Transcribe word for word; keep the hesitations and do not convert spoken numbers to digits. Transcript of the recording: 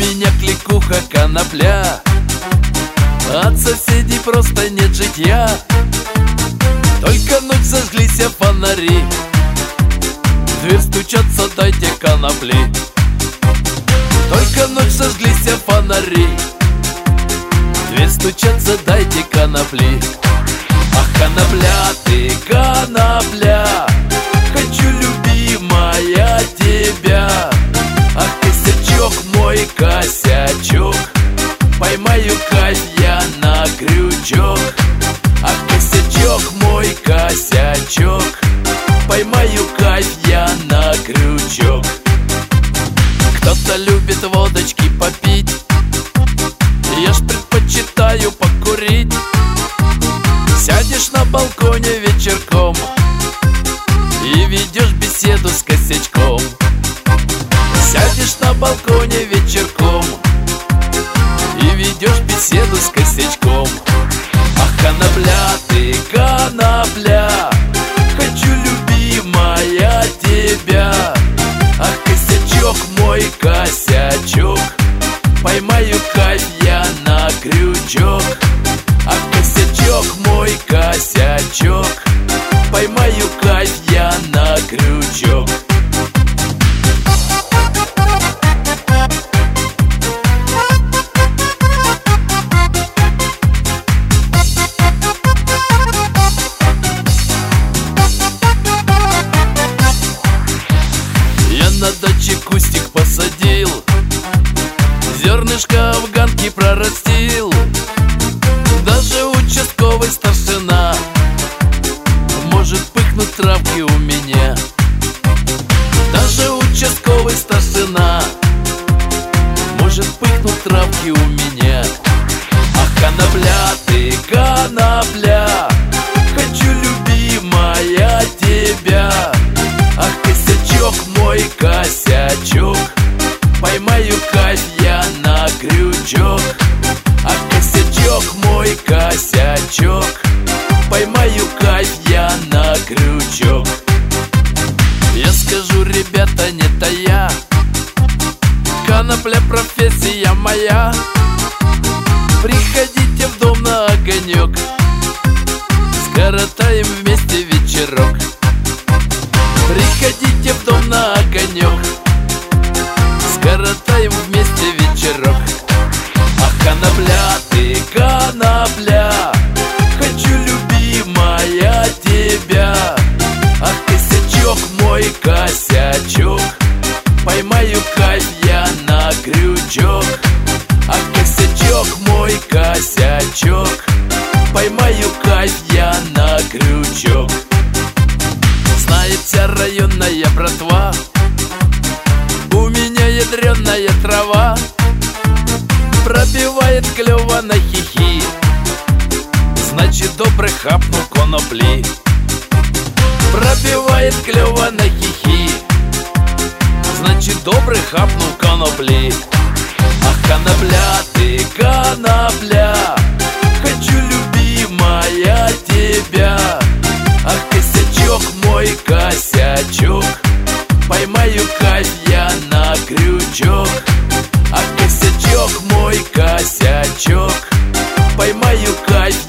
меня кликуха конопля, от соседей просто нет житья. Только ночь зажглись все фонари, в дверь стучатся, дайте конопли. Только ночь зажглись все фонари, в дверь стучатся, дайте конопли. Ах, конопля, ты конопля, хочу, любимая, тебя. Ах, косячок мой, косячок, поймаю кайф я на крючок. Ах, косячок мой, косячок, поймаю кайф я на крючок. Кто-то любит водочки попить, я ж предпочитаю покурить. Сядешь на балконе вечерком и ведешь беседу с косячком. Сядешь на балконе вечерком и ведешь беседу с косячком. Ах, конопля, ты конопля, хочу, любимая, тебя. Ах, косячок мой, косячок, поймаю кайф я на крючок. Ах, косячок мой, косячок, поймаю кайф я на крючок. Я на даче кустик посадил, зернышко афганки прорастил. Даже участковый старшина может пыхнуть травки у меня. Даже участковый старшина может пыхнуть травки у меня. Ах, конопля, ты конопля, хочу, любимая, тебя. Ах, косячок мой, косячок, поймаю кайф я на крючок. Ах, косячок мой, косячок, поймаю кайф я на крючок. Я скажу, ребята, не тая, конопля профессия моя. Приходите в дом на огонек, скоротаем вместе вечерок. Приходите в дом на огонек, скоротаем вместе вечерок. Ах, конопля, ты конопля, хочу, любимая, тебя. Ах, косячок мой, косячок, поймаю кайф я на крючок. Ах, косячок мой, косячок, поймаю кайф я на крючок. Знает вся районная братва, у меня ядреная трава. Пробивает клёво на хихи, значит, добрый хапнул конопли. Пробивает клёво на хихи, значит, добрый хапнул конопли. Ах, конопля, ты конопля, хочу, любимая, тебя. Ах, косячок мой, косячок, поймаю кайф я на крючок. Ах, косячок мой, косячок, поймаю кайф